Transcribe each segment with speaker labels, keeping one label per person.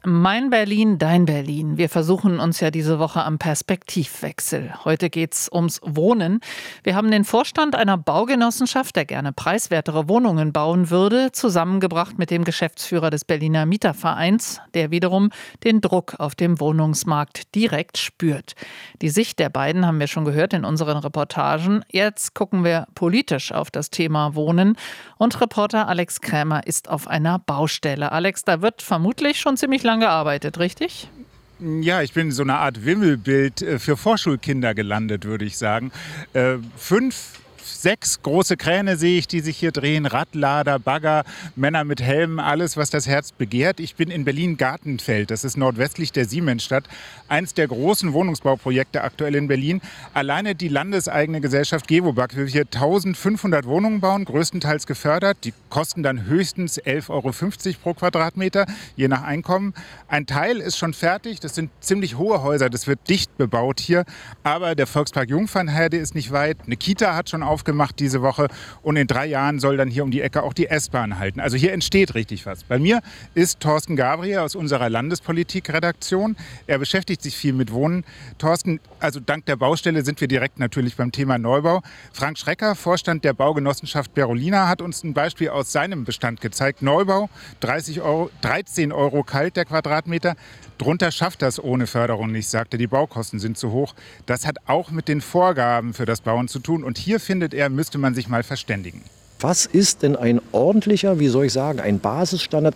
Speaker 1: Mein Berlin, dein Berlin. Wir versuchen uns ja diese Woche am Perspektivwechsel. Heute geht's ums Wohnen. Wir haben den Vorstand einer Baugenossenschaft, der gerne preiswertere Wohnungen bauen würde, zusammengebracht mit dem Geschäftsführer des Berliner Mietervereins, der wiederum den Druck auf dem Wohnungsmarkt direkt spürt. Die Sicht der beiden haben wir schon gehört in unseren Reportagen. Jetzt gucken wir politisch auf das Thema Wohnen. Und Reporter Alex Krämer ist auf einer Baustelle. Alex, da wird vermutlich schon ziemlich lange gearbeitet, richtig?
Speaker 2: Ja, ich bin so eine Art Wimmelbild für Vorschulkinder gelandet, würde ich sagen. 6 große Kräne sehe ich, die sich hier drehen, Radlader, Bagger, Männer mit Helmen, alles, was das Herz begehrt. Ich bin in Berlin-Gartenfeld, das ist nordwestlich der Siemensstadt, eins der großen Wohnungsbauprojekte aktuell in Berlin. Alleine die landeseigene Gesellschaft Gewobag will hier 1500 Wohnungen bauen, größtenteils gefördert. Die kosten dann höchstens 11,50 € pro Quadratmeter, je nach Einkommen. Ein Teil ist schon fertig, das sind ziemlich hohe Häuser, das wird dicht bebaut hier. Aber der Volkspark Jungfernheide ist nicht weit, eine Kita hat schon aufgemacht diese Woche und in 3 Jahren soll dann hier um die Ecke auch die S-Bahn halten. Also hier entsteht richtig was. Bei mir ist Thorsten Gabriel aus unserer Landespolitik-Redaktion. Er beschäftigt sich viel mit Wohnen. Thorsten, also dank der Baustelle sind wir direkt natürlich beim Thema Neubau. Frank Schrecker, Vorstand der Baugenossenschaft Berolina, hat uns ein Beispiel aus seinem Bestand gezeigt. Neubau, 13 € kalt der Quadratmeter. Drunter schafft das ohne Förderung nicht, sagte, die Baukosten sind zu hoch. Das hat auch mit den Vorgaben für das Bauen zu tun. Und hier, findet er, müsste man sich mal verständigen.
Speaker 3: Was ist denn ein ordentlicher, ein Basisstandard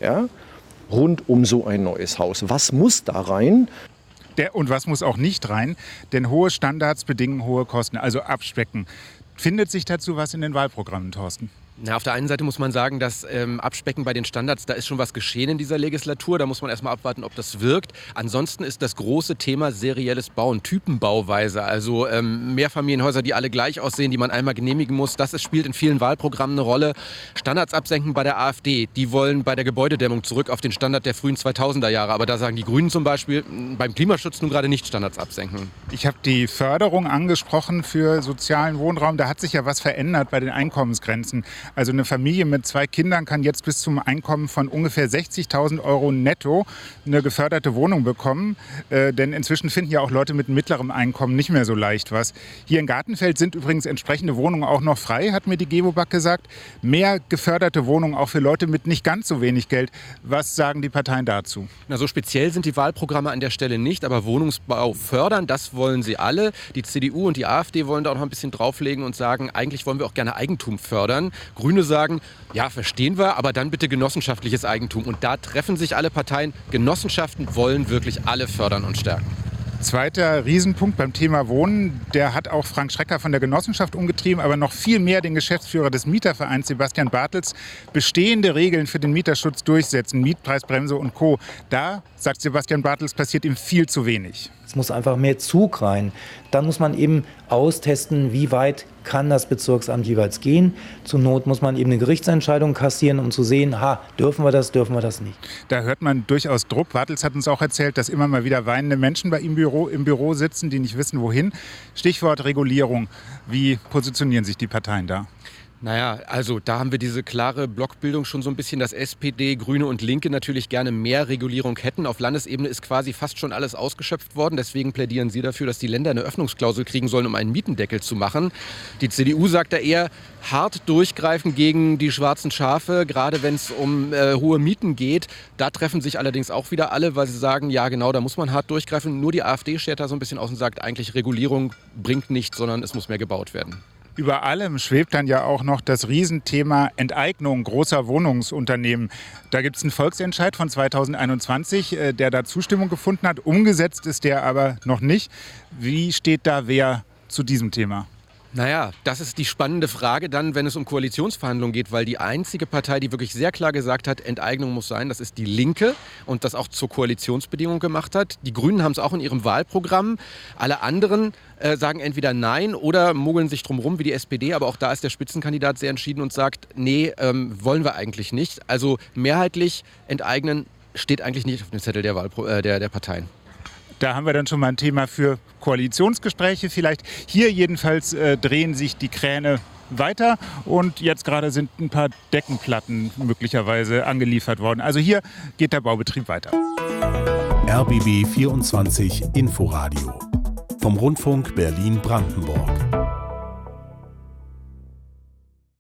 Speaker 3: rund um so ein neues Haus? Was muss da rein?
Speaker 2: Und was muss auch nicht rein? Denn hohe Standards bedingen hohe Kosten, also abspecken. Findet sich dazu was in den Wahlprogrammen, Thorsten?
Speaker 4: Na, auf der einen Seite muss man sagen, dass Abspecken bei den Standards, da ist schon was geschehen in dieser Legislatur. Da muss man erstmal abwarten, ob das wirkt. Ansonsten ist das große Thema serielles Bauen, Typenbauweise. Also Mehrfamilienhäuser, die alle gleich aussehen, die man einmal genehmigen muss. Das spielt in vielen Wahlprogrammen eine Rolle. Standards absenken bei der AfD. Die wollen bei der Gebäudedämmung zurück auf den Standard der frühen 2000er Jahre. Aber da sagen die Grünen zum Beispiel, beim Klimaschutz nun gerade nicht Standards absenken.
Speaker 2: Ich habe die Förderung angesprochen für sozialen Wohnraum. Da hat sich ja was verändert bei den Einkommensgrenzen. Also eine Familie mit 2 Kindern kann jetzt bis zum Einkommen von ungefähr 60.000 € netto eine geförderte Wohnung bekommen. Denn inzwischen finden ja auch Leute mit mittlerem Einkommen nicht mehr so leicht was. Hier in Gartenfeld sind übrigens entsprechende Wohnungen auch noch frei, hat mir die Gewobag gesagt. Mehr geförderte Wohnungen auch für Leute mit nicht ganz so wenig Geld. Was sagen die Parteien dazu?
Speaker 4: Na, so speziell sind die Wahlprogramme an der Stelle nicht, aber Wohnungsbau fördern, das wollen sie alle. Die CDU und die AfD wollen da auch noch ein bisschen drauflegen und sagen, eigentlich wollen wir auch gerne Eigentum fördern. Grüne sagen, ja, verstehen wir, aber dann bitte genossenschaftliches Eigentum. Und da treffen sich alle Parteien. Genossenschaften wollen wirklich alle fördern und stärken.
Speaker 2: Zweiter Riesenpunkt beim Thema Wohnen, der hat auch Frank Schrecker von der Genossenschaft umgetrieben, aber noch viel mehr den Geschäftsführer des Mietervereins, Sebastian Bartels, bestehende Regeln für den Mieterschutz durchsetzen, Mietpreisbremse und Co. Da, sagt Sebastian Bartels, passiert ihm viel zu wenig.
Speaker 5: Es muss einfach mehr Zug rein. Dann muss man eben austesten, wie weit kann das Bezirksamt jeweils gehen. Zur Not muss man eben eine Gerichtsentscheidung kassieren, um zu sehen, dürfen wir das nicht.
Speaker 2: Da hört man durchaus Druck. Bartels hat uns auch erzählt, dass immer mal wieder weinende Menschen bei ihm im Büro sitzen, die nicht wissen, wohin. Stichwort Regulierung. Wie positionieren sich die Parteien da?
Speaker 4: Naja, also da haben wir diese klare Blockbildung schon so ein bisschen, dass SPD, Grüne und Linke natürlich gerne mehr Regulierung hätten. Auf Landesebene ist quasi fast schon alles ausgeschöpft worden. Deswegen plädieren sie dafür, dass die Länder eine Öffnungsklausel kriegen sollen, um einen Mietendeckel zu machen. Die CDU sagt da eher, hart durchgreifen gegen die schwarzen Schafe, gerade wenn es um hohe Mieten geht. Da treffen sich allerdings auch wieder alle, weil sie sagen, ja genau, da muss man hart durchgreifen. Nur die AfD schert da so ein bisschen aus und sagt, eigentlich Regulierung bringt nichts, sondern es muss mehr gebaut werden.
Speaker 2: Über allem schwebt dann ja auch noch das Riesenthema Enteignung großer Wohnungsunternehmen. Da gibt es einen Volksentscheid von 2021, der da Zustimmung gefunden hat. Umgesetzt ist der aber noch nicht. Wie steht da wer zu diesem Thema?
Speaker 4: Naja, das ist die spannende Frage dann, wenn es um Koalitionsverhandlungen geht, weil die einzige Partei, die wirklich sehr klar gesagt hat, Enteignung muss sein, das ist die Linke und das auch zur Koalitionsbedingung gemacht hat. Die Grünen haben es auch in ihrem Wahlprogramm. Alle anderen sagen entweder Nein oder mogeln sich drum rum wie die SPD, aber auch da ist der Spitzenkandidat sehr entschieden und sagt, nee, wollen wir eigentlich nicht. Also mehrheitlich enteignen steht eigentlich nicht auf dem Zettel der Parteien.
Speaker 2: Da haben wir dann schon mal ein Thema für Koalitionsgespräche vielleicht. Hier jedenfalls drehen sich die Kräne weiter und jetzt gerade sind ein paar Deckenplatten möglicherweise angeliefert worden. Also hier geht der Baubetrieb weiter.
Speaker 6: RBB 24 Inforadio vom Rundfunk Berlin-Brandenburg.